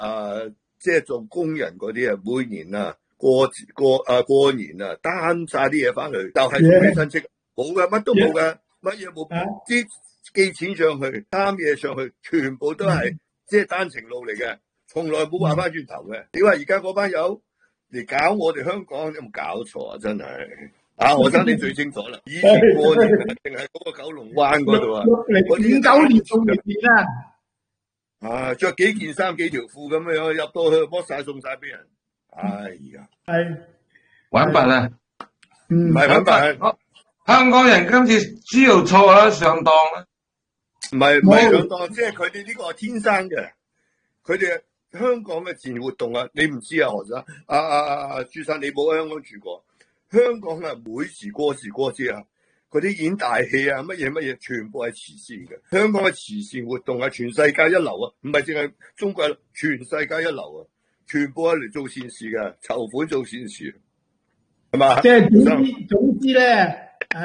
即係做工人嗰啲啊，每年啊過年啊，擔晒啲嘢翻去，就係送俾親戚，冇嘅，乜都冇嘅，乜嘢冇，啲寄錢上去，擔嘢上去，全部都係即係單程路嚟嘅，從來冇話翻轉頭嘅。你話而家嗰班友嚟搞我哋香港，有冇搞錯啊？真係何生你最清楚啦。以前過年定係嗰個九龍灣嗰度啊，59年送年啦，着幾件衫幾條褲咁樣入到去，剝晒送晒俾人。哎呀，係玩笨啊！ 唔係玩笨， 香港人今次知道錯啦，上當啦。 唔係上當，即係佢哋呢個係天生嘅。佢哋香港嘅自然活動啊，你唔知啊何生？朱生你冇喺香港住過？香港啊，每時過節啊，嗰啲演大戲啊，乜嘢，全部係慈善嘅。香港嘅慈善活動啊，全世界一流啊，唔係淨係中國，全世界一流啊，全部係嚟做善事嘅，籌款做善事，係嘛？ 即係總之咧，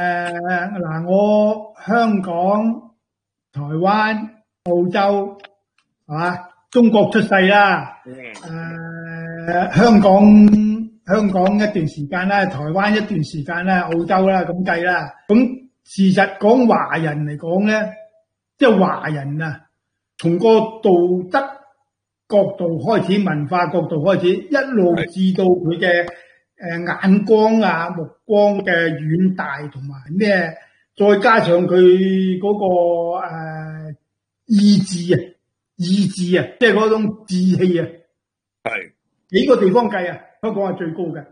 我香港、台灣、澳洲，係嘛？中國出世啦，香港一段時間啦，台灣一段時間啦，澳洲啦咁計啦。咁事實講華人嚟講咧，即係華人啊，從個道德角度開始、文化角度開始，一路至到佢嘅眼光啊、目光嘅遠大同埋咩，再加上佢嗰個意志啊，即係嗰種志氣啊， 係幾個地方計啊，香港係最高嘅，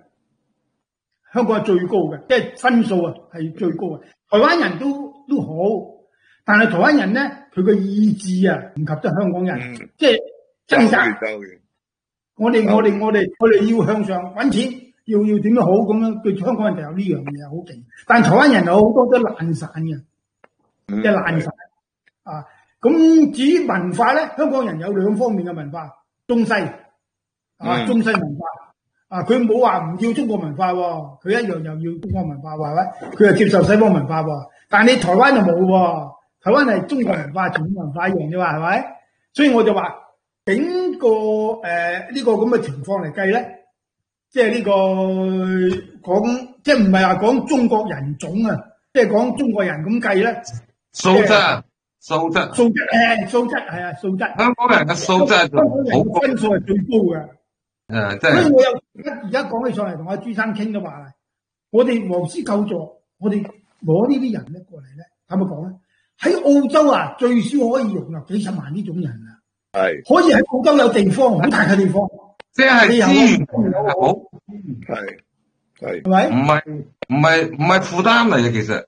即係分數啊係最高嘅。台灣人都好，但係台灣人咧，佢個意志啊唔及得香港人，即係掙扎。我哋要向上揾錢，要點樣好咁樣，對香港人就有呢樣嘢好勁。但係台灣人有好多都懶散嘅，即係懶散啊。咁至於文化咧，香港人有兩方面嘅文化，中西中西文化佢冇話唔要中國文化喎，佢一樣又要中國文化喎，係咪？佢又接受西方文化喎，但係你台灣就冇喎，台灣係中國文化、傳統文化一樣啫嘛，係咪？所以我就話整個呢個咁嘅情況嚟計咧，即係呢個講，即係唔係話講中國人種啊，即係講中國人咁計咧， 素質。素質係啊，素質。香港人嘅素質好分數係最高嘅。 真係。 所以我有而家講起上嚟同阿朱生傾嘅話，我哋黃絲救助，我哋攞呢啲人咧過嚟咧，坦白講咧，喺澳洲啊，最少可以容納幾十萬呢種人啊。係。可以喺澳洲有地方，好大嘅地方。 即係資源好。 係。 係咪？ 唔係負擔嚟嘅，其實。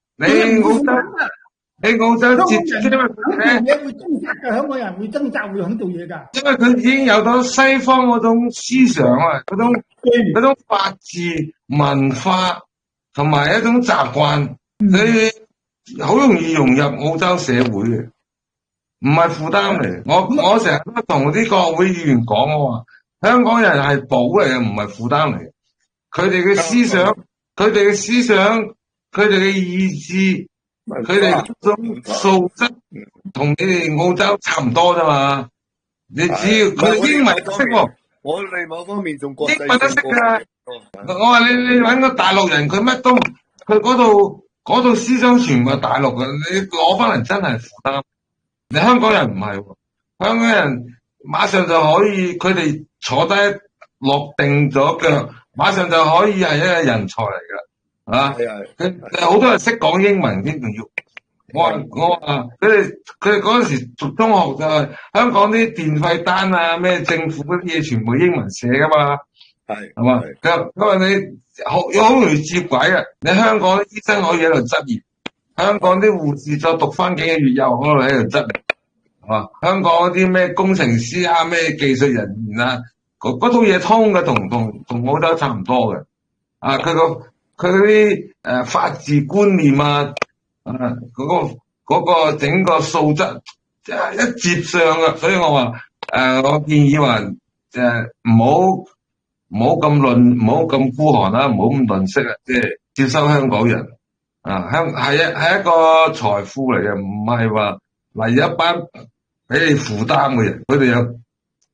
你澳洲接觸嘢會掙扎嘅，香港人會掙扎，會響做嘢㗎。 因為佢已經有咗西方嗰種思想啊，嗰種法治文化同埋一種習慣，佢好容易融入澳洲社會嘅，唔係負擔嚟。我成日都同啲國會議員講，我話香港人係寶嚟嘅，唔係負擔嚟嘅。佢哋嘅思想，佢哋嘅意志。佢哋種素質同你哋澳洲差唔多啫嘛，你只要佢英文識喎， 我哋某方面仲國際英文都識噶。我話你搵個大陸人，佢乜都佢嗰度思想全部係大陸嘅，你攞翻嚟真係負擔。你香港人唔係，香港人馬上就可以，佢哋坐低落定咗腳，馬上就可以係一個人才嚟噶。佢好多人識講英文添，仲要我話佢哋嗰陣時讀中學就係香港啲電費單啊，咩政府嗰啲嘢全部英文寫噶嘛，係嘛？佢話你好容易接軌啊！你香港啲醫生可以喺度執業，香港啲護士再讀翻幾個月又可能喺度執業，係嘛？香港嗰啲咩工程師啊，咩技術人員啊，嗰套嘢通嘅，同澳洲差唔多嘅，佢嗰啲法治觀念啊，嗰個整個素質一接上嘅，所以我話我建議話唔好咁孤寒啦，唔好咁吝嗇啊，即係接收香港人啊，係一個財富嚟嘅，唔係話嚟一班俾你負擔嘅人，佢哋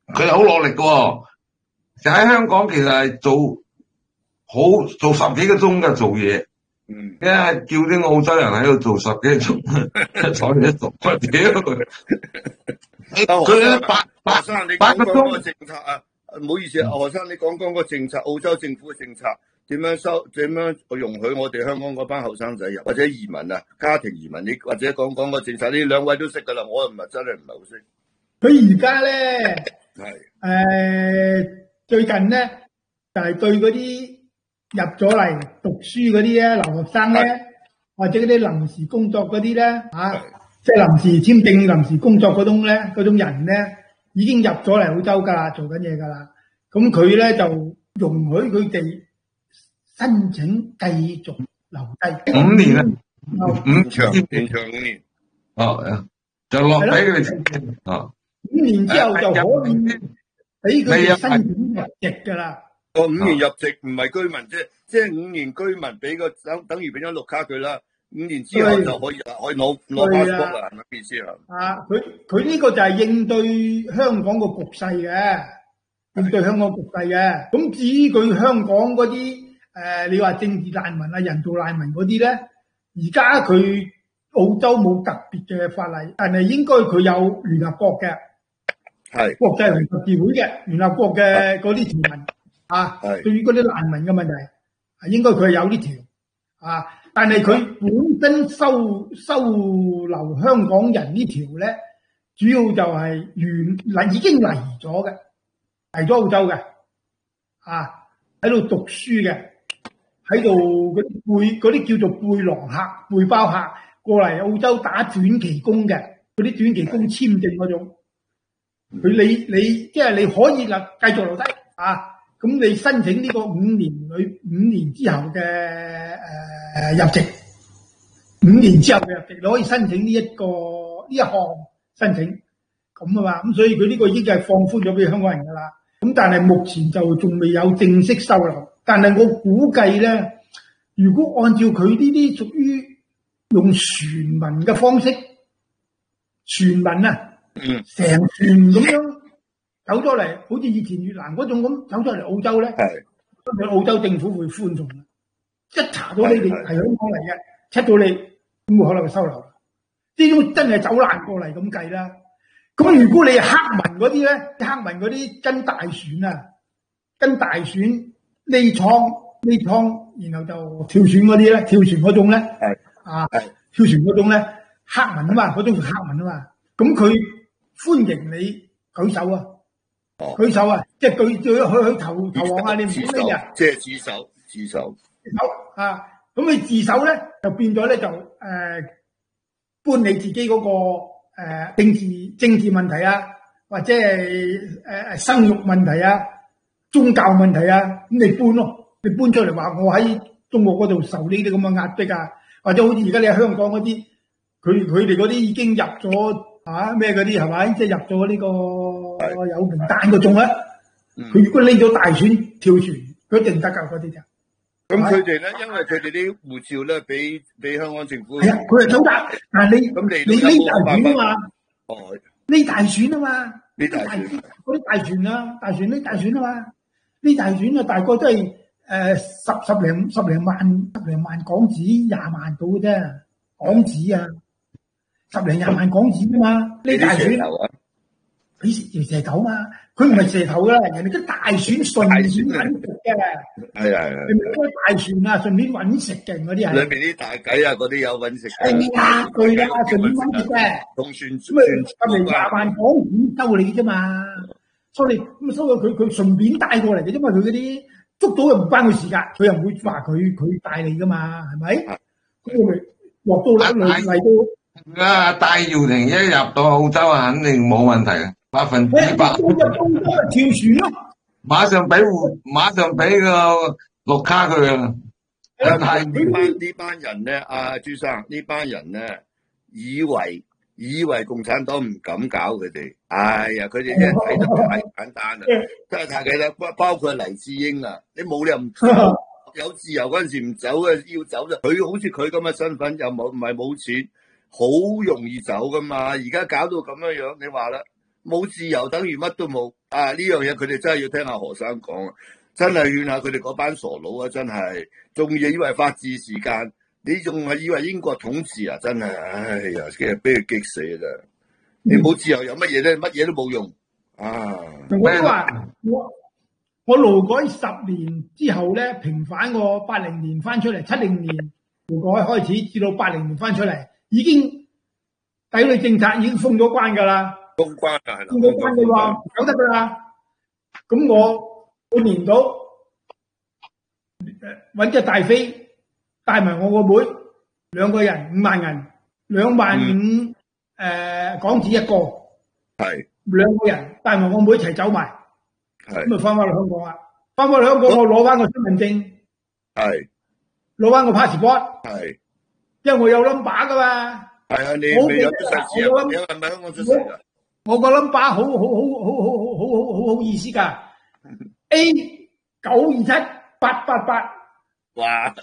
佢好落力嘅，就喺香港其實係做10幾個鐘嘅做嘢。因為叫啲澳洲人喺度做10幾鐘，坐喺度，我屌佢何生，你講講個政策啊？唔好意思啊，何生，你講講個政策，澳洲政府嘅政策點樣容許我哋香港嗰班後生仔入或者移民啊，家庭移民，你或者講講個政策，呢兩位都識噶啦，我唔係真係唔係好識。 佢而家咧最近咧就係對嗰啲入咗嚟讀書嗰啲咧留學生咧，或者嗰啲臨時工作嗰啲咧即係臨時簽證、臨時工作嗰種人咧，已經入咗嚟澳洲噶啦，做緊嘢噶啦。咁佢咧就容許佢哋申請繼續留低 5年啊， 延長5年。 就落俾佢哋簽證。 5年之後就可以俾佢哋申請入籍噶啦。 5年入籍唔係居民啫，即係5年居民俾個等於俾張綠卡佢啦。5年之後就可以攞 passport 啦，係咪意思啊？ 佢呢個就係應對香港個局勢嘅，應對香港局勢嘅。咁至於佢香港嗰啲你話政治難民啊、人道難民嗰啲咧，而家佢澳洲冇特別嘅法例，但係應該佢有聯合國嘅，係國際聯合協會嘅聯合國嘅嗰啲條文。對於嗰啲難民嘅問題，應該佢係有呢條但係佢本身收留香港人呢條咧，主要就係已經嚟咗嘅，嚟咗澳洲嘅，喺度讀書嘅，喺度嗰啲叫做背囊客、背包客過嚟澳洲打短期工嘅，嗰啲短期工簽證嗰種，你即係你可以繼續留低咁你申請呢個5年之後嘅入籍，5年之後嘅入籍，你可以申請呢一項申請咁啊嘛，咁所以佢呢個已經係放寬咗俾香港人噶啦。咁但係目前就仲未有正式收留，但係我估計咧，如果按照佢呢啲屬於用船民嘅方式，船民成船咁樣。走咗嚟，好似以前越南嗰種咁走咗嚟澳洲咧，咁澳洲政府會寬鬆啦。一查到你哋係香港嚟嘅，check到你，咁冇可能會收留。呢種真係走難過嚟咁計啦。咁如果你係黑民嗰啲咧，黑民嗰啲跟大船匿倉，然後就跳船嗰啲咧，跳船嗰種咧，跳船嗰種咧，黑民啊嘛，嗰種叫黑民啊嘛。咁佢歡迎你舉手啊！舉手即係佢去投降啊！你唔知咩啊？ 即係自首咁你自首咧，就變咗咧就搬你自己嗰個政治問題啊，或者係生育問題啊、宗教問題啊，咁你搬咯，你搬出嚟話我喺中國嗰度受呢啲咁嘅壓迫啊，或者好似而家你喺香港嗰啲，佢哋嗰啲已經入咗咩嗰啲係咪？即係入咗呢個有名單嗰種咧，佢如果拎咗大船跳船，佢一定得㗎嗰啲就。 咁佢哋咧，因為佢哋啲護照咧，俾香港政府。 係佢係走得，但係你拎大船啊嘛，拎大船啊嘛， 拎大船嗰啲大船啊，拎大船啊嘛，拎大船啊大概都係十零萬港紙20萬到嘅啫，港紙啊，10零20萬港紙啊嘛，拎大船。佢條蛇頭嘛，佢唔係蛇頭噶啦，人哋啲大船順便揾食嘅，係，你咪開大船啊，順便揾食嘅嗰啲係。裏面啲大雞啊，嗰啲有揾食。係啊，佢啦，順便揾食嘅。同船咁嚟20萬港紙收你啫嘛，收你咁收咗佢順便帶過嚟嘅啫嘛，佢嗰啲捉到又唔關佢事㗎，佢又唔會話佢帶你㗎嘛，係咪？咁我咪落到嚟到。 戴耀廷一入到澳洲啊，肯定冇問題嘅。100%跳船咯， 馬上俾個綠卡佢啊！ 但係呢班人咧，朱生呢班人咧，以為共產黨唔敢搞佢哋，哎呀，佢哋真係睇得太簡單啦，真係太簡單。包括黎智英啊，你冇理由唔有自由嗰陣時唔走嘅，要走就佢好似佢咁嘅身份又唔係冇錢，好容易走噶嘛。而家搞到咁樣，你話啦。 冇自由等於乜都冇啊！呢樣嘢佢哋真係要聽下何生講啊！真係勸下佢哋嗰班傻佬啊！真係仲以為法治時間，你仲係以為英國統治啊！真係，唉呀，其實俾佢激死啊！你冇自由有乜嘢咧？乜嘢都冇用啊！ 我都話我勞改10年之後咧，平反我80年翻出嚟，70年勞改開始，至到80年翻出嚟，已經抵壘政策已經封咗關㗎啦。 封關啊，係啦， 封咗關你話唔走得㗎啦。咁我半年到揾隻大飛帶埋我個妹，2個人5萬銀，25000港紙一個， 係 2個人帶埋我妹一齊走埋。 係咁咪翻嚟香港啦！翻嚟香港，我攞翻個身份證， 係攞翻個 passport， 係， 因為我有 number 噶嘛。 係啊，你未有出世紙啊？你係咪香港出世㗎？ 我個 number 好意思㗎，A927888。 哇！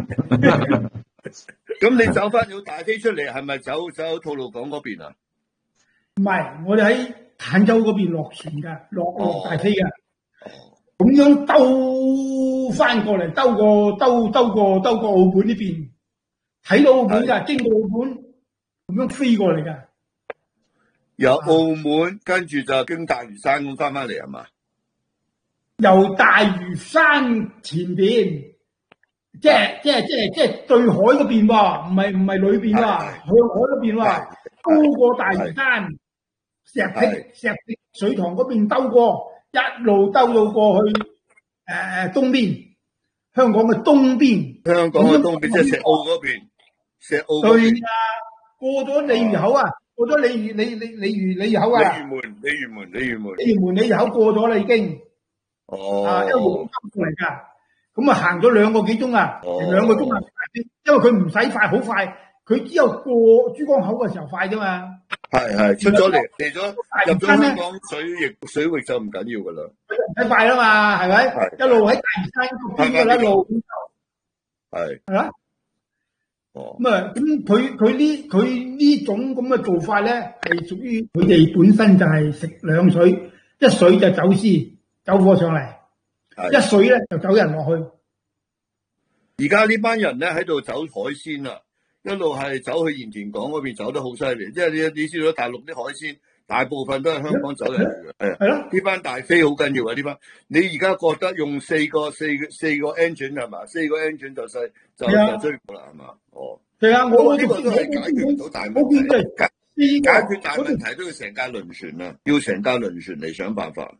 咁你走翻要大飛出嚟，係咪走吐露港嗰邊啊？ 唔係，我哋喺坦洲嗰邊落船㗎，落大飛㗎。咁樣兜翻過嚟，兜過澳門呢邊，睇到澳門㗎，經過澳門咁樣飛過嚟㗎。 由澳門跟住就經大嶼山咁翻嚟係嘛？ 由大嶼山前邊，即係對海嗰邊喎，唔係裏邊喎，向海嗰邊喎，高過大嶼山，石碣水塘嗰邊兜過。一路兜到過去東邊，香港嘅東邊。香港嘅東邊即係石澳嗰邊，石澳。 對啊，過咗鯉魚口啊，過咗鯉魚口啊。 鯉魚口過咗啦已經。 哦。 一路過嚟㗎，咁啊行咗2個幾鐘啊，2個鐘啊，因為佢唔使快，好快，佢只有過珠江口嘅時候快啫嘛。 係出咗嚟入咗香港水域就唔緊要噶啦， 唔使快啦嘛，係咪？一路喺大嶼山嗰邊一路係嘛？哦，咁啊，咁佢呢種咁嘅做法咧，係屬於佢哋本身就係食兩水，一水就走私走貨上嚟，一水咧就走人落去。 而家呢班人咧喺度走海鮮啦。一路係走去鹽田港嗰邊走得好犀利，即係你知道大陸啲海鮮大部分都係香港走嚟嘅，係啊，呢班大飛好緊要啊！呢班你而家覺得用四個 engine 係嘛？4個 engine 就追過啦係嘛？哦，係啊，我呢個都係解決唔到大問題，解決大問題都要成架輪船啊，要成架輪船嚟想辦法。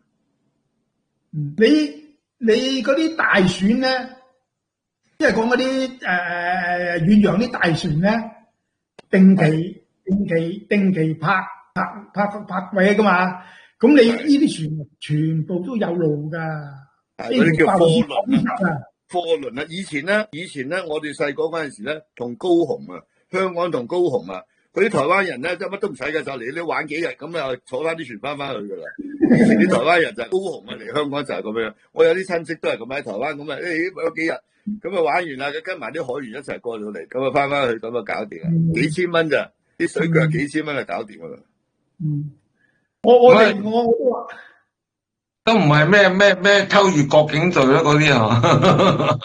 你嗰啲大船咧？即係講嗰啲遠洋啲大船咧，定期泊位噶嘛，咁你呢啲船全部都有路噶， 嗰啲叫貨輪啊，貨輪啊，以前咧，我哋細個嗰陣時咧，同高雄啊，香港同高雄啊，嗰啲台灣人咧，即係乜都唔使嘅，就嚟你玩幾日，咁啊坐翻啲船翻去噶啦。以前啲台灣人就係高雄啊，嚟香港就係咁樣。我有啲親戚都係咁喺台灣，咁啊有幾日。咁啊玩完啦，佢跟埋啲海員一齊過到嚟，咁啊翻翻去，咁啊搞掂啦，幾千蚊咋？啲水腳幾千蚊就搞掂噶啦。 我都話， 都唔係咩偷越國境罪啦嗰啲啊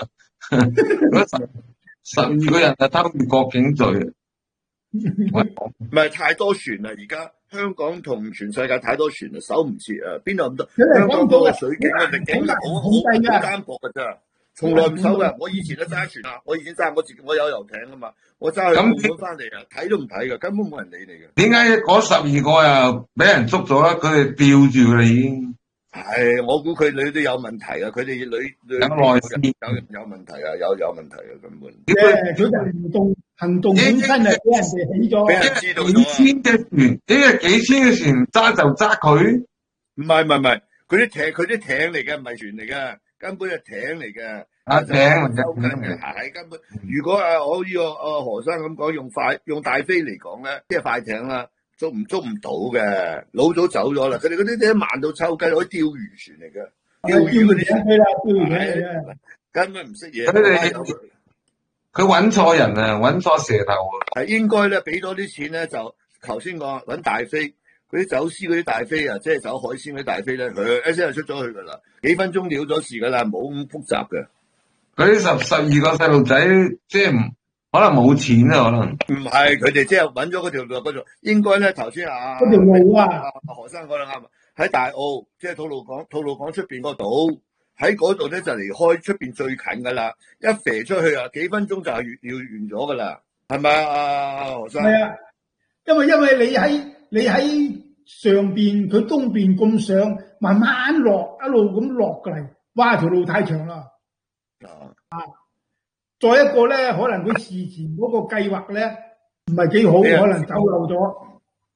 ，12個人就偷越國境罪。 唔係太多船啦，而家香港同全世界太多船啦，守唔切啊，邊度咁多？香港嗰個水警嘅力警好單薄噶咋。從來唔收噶，我以前都揸船啊，我有遊艇啊嘛，我揸去澳門翻嚟啊，睇都唔睇噶，根本冇人理你嘅。 點解嗰12個又俾人捉咗啦？佢哋吊住佢哋已經。 係，我估佢女都有問題啊，佢哋女有問題啊，有問題啊，根本。 佢就行動本身係俾人哋起咗， 俾人知道咗。 幾千嘅船揸就揸佢？ 唔係，佢啲艇嚟嘅，唔係船嚟嘅。根本係艇嚟嘅， 艇收緊嘅，係根本。如果我呢個何生咁講，用大飛嚟講咧，即係快艇啦，捉唔到嘅，老早走咗啦。佢哋嗰啲慢到抽筋，可以釣魚船嚟嘅，釣魚嗰啲，根本唔識嘢。 佢揾錯人啊，揾錯蛇頭啊。 係應該咧，俾多啲錢咧，就頭先講揾大飛。 嗰啲走私嗰啲大飛啊，即係走海鮮嗰啲大飛咧，佢一聲就出咗去噶啦，幾分鐘了咗事噶啦，冇咁複雜嘅。 嗰啲12個細路仔，即係可能冇錢啊，可能唔係，佢哋即係揾咗嗰條路嗰度，應該咧頭先嗰條路啊， 何生講得啱啊，喺大澳即係吐露港出邊個島，喺嗰度咧就離開出邊最近噶啦，一飛出去啊，幾分鐘就係要完咗噶啦，係咪啊，何生？ 係啊，因為你喺上邊，佢東邊咁上，慢慢落，一路咁落過嚟，哇！條路太長啦。再一個咧，可能佢事前嗰個計劃咧唔係幾好，可能走漏咗。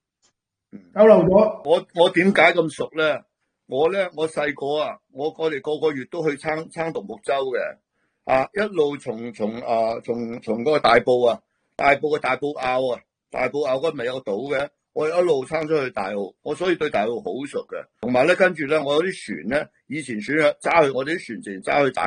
我點解咁熟咧？我細個啊，我哋個個月都去撐獨木舟嘅，一路從嗰個大埔啊，大埔嘅大埔坳啊，大埔坳嗰咪有個島嘅，我一路撐出去大澳，我所以對大澳好熟嘅。同埋咧，跟住咧，我有啲船咧，以前揸去我哋啲船淨揸去大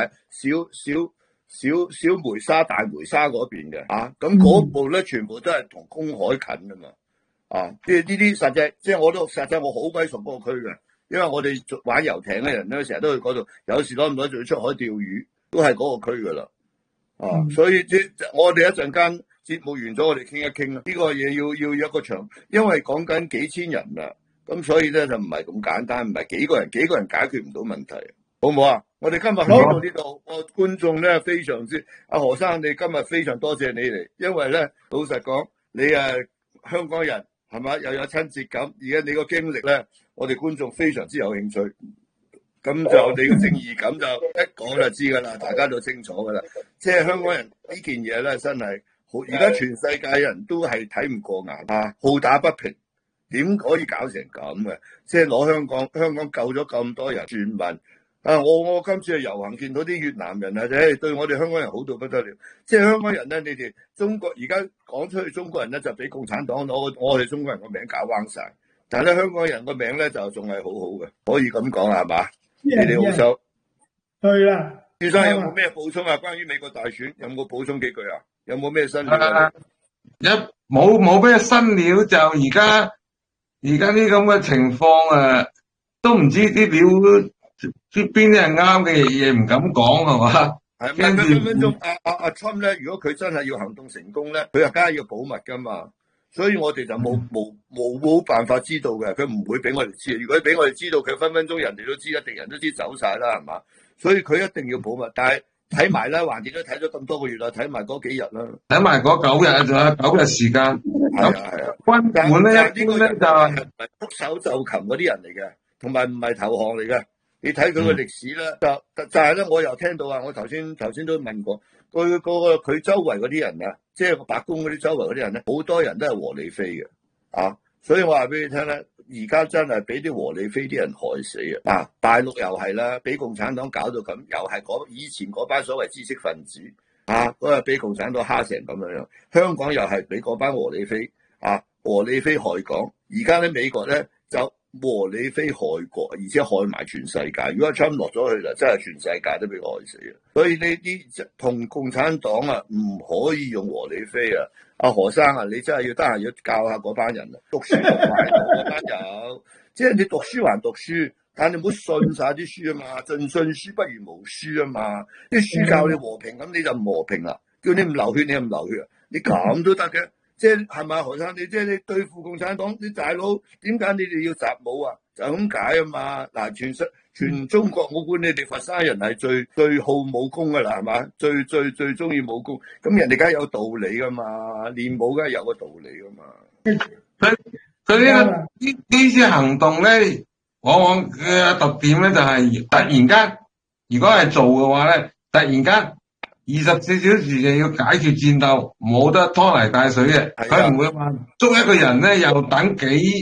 小梅沙、大梅沙嗰邊嘅，咁嗰部咧全部都係同公海近啊嘛，即係呢啲實際，即係實際我好鬼熟嗰個區嘅，因為我哋玩遊艇嘅人咧，成日都去嗰度，有時攞唔到就要出海釣魚，都係嗰個區噶啦，所以我哋一陣間節目完咗，我哋傾一傾啦，呢個嘢要一個場，因為講緊幾千人啦，咁所以咧就唔係咁簡單，唔係幾個人解決唔到問題，好唔好啊？我哋今日去到呢度，我觀眾咧非常之，何生你今日非常多謝你嚟，因為咧老實講，你香港人係嘛，又有親切感，而家你個經歷咧，我哋觀眾非常之有興趣，咁就你嘅正義感就一講就知噶啦，大家都清楚噶啦，即係香港人呢件嘢咧真係好，而家全世界人都係睇唔過眼好打不平，點可以搞成咁嘅？即係攞香港救咗咁多人轉民。我今次去遊行見到啲越南人對我哋香港人好到不得了。即係香港人咧，你哋中國而家講出去中國人咧就俾共產黨攞我哋中國人個名搞彎晒，但係咧香港人個名咧就仲係好好嘅，可以咁講係嘛？你哋好手。 對啦。 先生有冇咩補充啊？關於美國大選有冇補充幾句啊？有冇咩新料？ 冇咩新料，就而家啲咁嘅情況都唔知啲料。邊啲係啱嘅嘢唔敢講係嘛？ 係咪分分鐘阿 Trump 咧？如果佢真係要行動成功咧，佢又梗係要保密噶嘛。所以我哋就冇辦法知道嘅，佢唔會俾我哋知。如果俾我哋知道，佢分分鐘人哋都知，敵人都知走晒啦，係嘛？所以佢一定要保密。但係睇埋啦，橫掂都睇咗咁多個月啦，睇埋嗰幾日啦，睇埋嗰9日，仲有9日時間。 係啊。軍管咧一般咧就係束手就擒嗰啲人嚟嘅，同埋唔係投降嚟嘅。你睇佢個歷史咧，就係咧，我又聽到我頭先都問過，佢周圍嗰啲人啊，即係個白宮嗰啲周圍嗰啲人咧，好多人都係和理非嘅，所以我話俾你聽咧，而家真係俾啲和理非啲人害死啊！大陸又係啦，俾共產黨搞到咁，又係以前嗰班所謂知識分子嗰日俾共產黨蝦成咁樣，香港又係俾嗰班和理非和理非害港，而家咧美國咧就和理非害國，而且害埋全世界。如果 Trump 落咗去啦，真係全世界都俾佢害死啊！所以呢啲同共產黨唔可以用和理非啊！阿何生你真係要得閒要教下嗰班人讀書讀埋嗰班友，即係你讀書還讀書，但你唔好信晒啲書啊嘛！盡信書不如無書啊嘛！啲書教你和平，咁你就唔和平啦。叫你唔流血，你又唔流血，你咁都得嘅？即係咪何生？你即係你對付共產黨啲大佬，點解你哋要習武啊？就咁解啊嘛！嗱，全中國我估你哋佛山人係最好武功噶啦，係嘛？最中意武功，咁人哋梗係有道理噶嘛，練武梗係有個道理噶嘛。 佢呢次行動咧，往往嘅特點咧就係突然間，如果係做嘅話咧，突然間24小時就要解決戰鬥，冇得拖泥帶水嘅。佢唔會話捉一個人咧，又等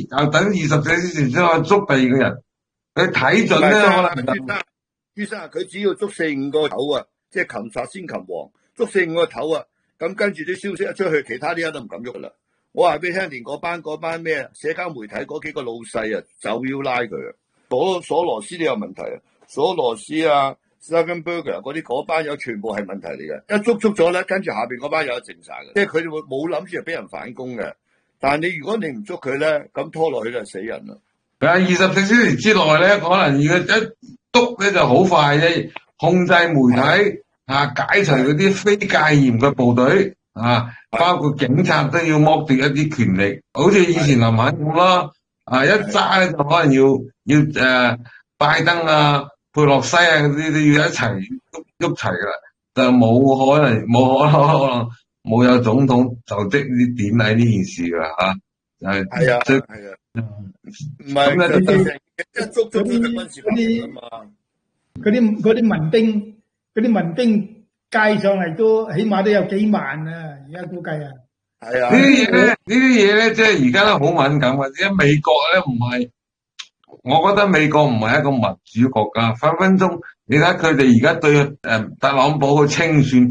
24小時先可以捉第二個人。佢睇準咧，可能朱生佢只要捉4-5個頭啊，即係擒賊先擒王，捉4-5個頭啊，咁跟住啲消息一出去，其他啲人都唔敢喐噶啦。我話俾你聽，連嗰班咩社交媒體嗰幾個老細就要拉佢啊。索羅斯都有問題啊，索羅斯Zuckerberg 嗰班友全部係問題嚟嘅，一捉咗咧，跟住下邊嗰班友靜晒嘅，即係佢哋冇諗住係俾人反攻嘅。 但係如果你唔捉佢咧，咁拖落去就死人啦。 24小時之內咧，可能如果一督咧就好快啫，控制媒體解除嗰啲非戒嚴嘅部隊包括警察都要剝奪一啲權力，好似以前林肯咁啦，一揸咧就可能要拜登佩洛西嗰啲都要一齊喐齊噶啦，就冇可能冇有總統就職啲典禮呢件事噶啦係啊，唔係一捉咗啲軍事法庭啊嘛， 嗰啲民兵街上嚟都起碼都有幾萬啊，而家估計啊。 係啊， 呢啲嘢咧，即係而家都好敏感嘅。因為美國咧唔係，我覺得美國唔係一個民主國家，分分鐘你睇佢哋而家對特朗普去清算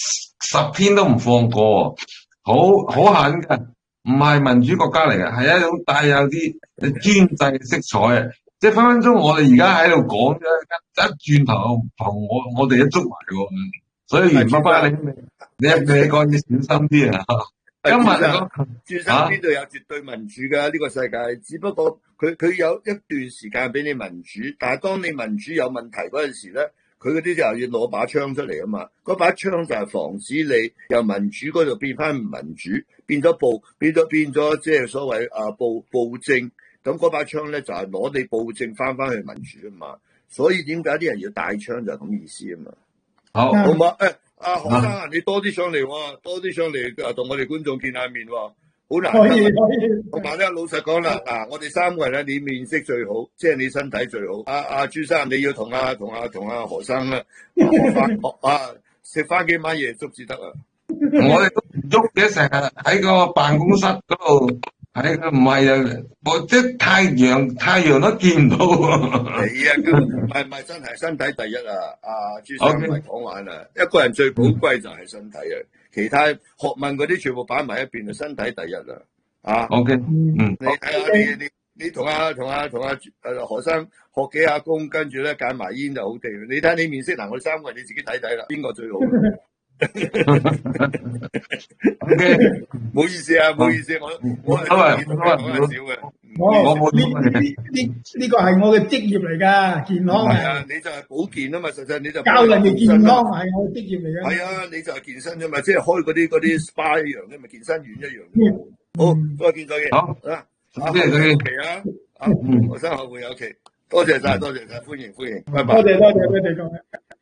10天都唔放過，好狠嘅，唔係民主國家嚟嘅，係一種帶有啲專制色彩嘅。即係分分鐘我哋而家喺度講一轉頭同我哋一捉埋喎，所以袁爸爸你講要小心啲啊！今日轉身邊度有絕對民主㗎呢個世界，只不過佢有一段時間俾你民主，但係當你民主有問題嗰陣時咧，佢嗰啲就要攞把槍出嚟啊嘛，嗰把槍就係防止你由民主嗰度變翻唔民主，變咗即係所謂暴政，咁嗰把槍咧就係攞你暴政翻去民主啊嘛，所以點解啲人要帶槍就係咁意思啊嘛。好嘛，何生啊，你多啲上嚟喎，多啲上嚟同我哋觀眾見下面喎，好難得。同埋咧，老實講啦，我哋3個人咧，你面色最好，即係你身體最好。朱生，你要同何生咧食翻幾晚夜粥至得啊！ 我哋都唔喐嘅，成日喺個辦公室嗰度。唔係啊，即係太陽都見唔到喎。 係唔係真係身體第一啊！朱生唔係講玩啊，一個人最寶貴就係身體啊，其他學問嗰啲全部擺埋一邊，就身體第一啊。 OK， 你睇下你同何生學幾下功，跟住咧戒埋煙就好地。你睇你面色嗱，我哋3個人你自己睇睇啦，邊個最好？OK， 唔好意思啊，我係講少嘅。 我冇呢個係我嘅職業嚟㗎，健康係啊，你就係保健啊嘛，實際你就教人哋健康係我嘅職業嚟嘅。 係啊，你就係健身啫嘛，即係開嗰啲 SPA 一樣啫嘛，健身院一樣。好，再見。 好啊， 後會有期啊，何生後會有期，多謝晒，歡迎，拜拜。 多謝各位。